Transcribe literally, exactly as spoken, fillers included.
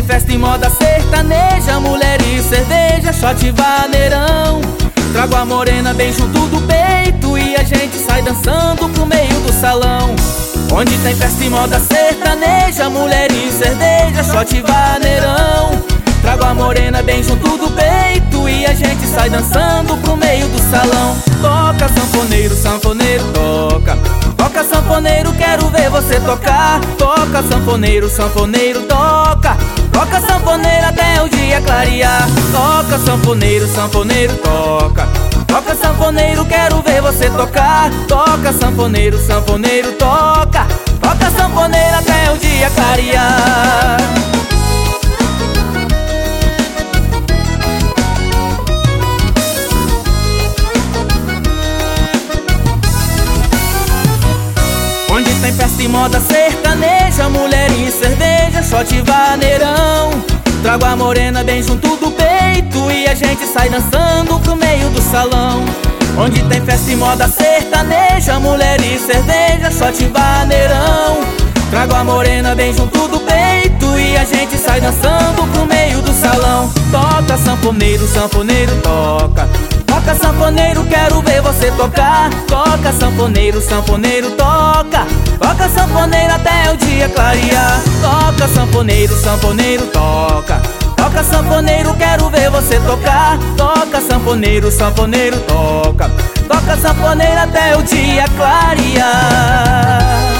festa em moda sertaneja, mulher e cerveja, shot vaneirão. Trago a morena bem junto do peito e a gente sai dançando pro meio do salão. Onde tem festa em moda sertaneja, mulher e cerveja, shot vaneirão. Trago a morena bem junto do peito e a gente sai dançando pro meio do salão. Toca sanfoneiro, sanfoneiro, toca. Toca sanfoneiro, quero ver você tocar. Toca sanfoneiro, sanfoneiro, toca. Toca sanfoneiro até o dia clarear. Toca sanfoneiro, sanfoneiro, toca. Toca sanfoneiro, quero ver você tocar. Toca sanfoneiro, sanfoneiro, toca. Toca sanfoneiro até o dia clarear. Onde tem festa em moda sertaneja, mulher e cerveja, shot vaneirão. Trago a morena bem junto do peito e a gente sai dançando pro meio do salão. Onde tem festa em moda sertaneja, mulher e cerveja, shot vaneirão. Trago a morena bem junto do peito e a gente sai dançando pro meio do salão. Toca sanfoneiro, sanfoneiro, toca. Toca sanfoneiro, quero ver você tocar. Toca sanfoneiro, sanfoneiro, toca. Toca sanfoneiro até o dia clarear. Toca sanfoneiro, sanfoneiro, toca. Toca sanfoneiro, quero ver você tocar. Toca sanfoneiro, sanfoneiro, toca. Toca sanfoneiro até o dia clarear.